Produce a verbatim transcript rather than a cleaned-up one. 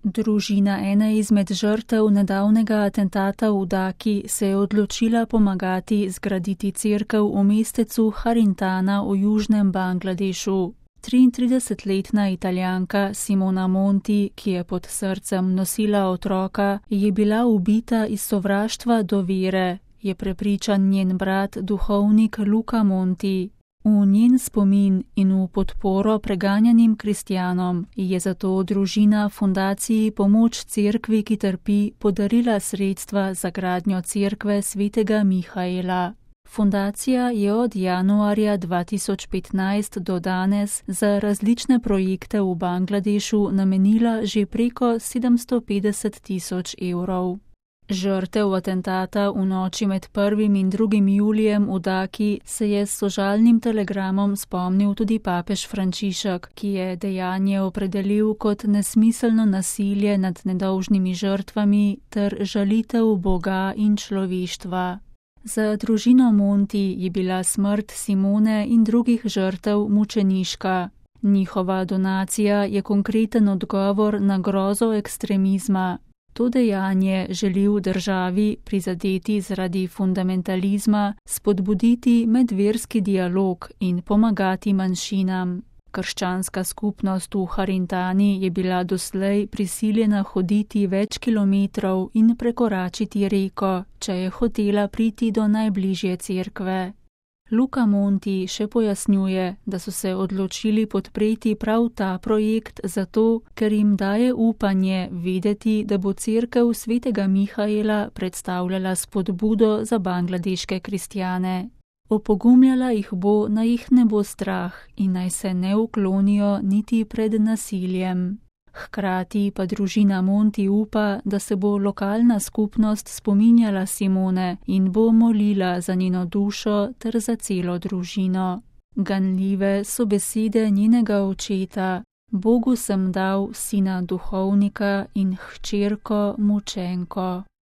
Družina ene izmed žrtev nedavnega atentata v Daki se je odločila pomagati zgraditi cerkev v mestecu Harintana v južnem Bangladešu. triintridesetletna Italijanka Simona Monti, ki je pod srcem nosila otroka, je bila ubita iz sovraštva do vere, je prepričan njen brat, duhovnik Luca Monti. V njen spomin in v podporo preganjanim kristjanom je zato družina fundaciji Pomoč cerkvi, ki trpi, podarila sredstva za gradnjo cerkve svetega Mihaela. Fundacija je od januarja dva tisoč petnajst do danes za različne projekte v Bangladešu namenila že preko sedemsto petdeset tisoč evrov. Žrtev atentata v noči med prvim in drugim julijem v Daki se je s sožalnim telegramom spomnil tudi papež Frančišek, ki je dejanje opredelil kot nesmiselno nasilje nad nedolžnimi žrtvami ter žalitev Boga in človeštva. Za družino Monti je bila smrt Simone in drugih žrtev mučeniška. Njihova donacija je konkreten odgovor na grozo ekstremizma. To dejanje želi v državi, prizadeti zaradi fundamentalizma, spodbuditi medverski dialog in pomagati manjšinam. Krščanska skupnost v Harintani je bila doslej prisiljena hoditi več kilometrov in prekoračiti reko, če je hotela priti do najbližje cerkve. Luca Monti še pojasnjuje, da so se odločili podpreti prav ta projekt zato, ker jim daje upanje vedeti, da bo cerkev svetega Mihaela predstavljala spodbudo za bangladeške kristjane. Opogumljala jih bo, naj jih ne bo strah in naj se ne uklonijo niti pred nasiljem. Hkrati pa družina Monti upa, da se bo lokalna skupnost spominjala Simone in bo molila za njeno dušo ter za celo družino. Ganljive so besede njenega očeta: Bogu sem dal sina duhovnika in hčerko mučenko.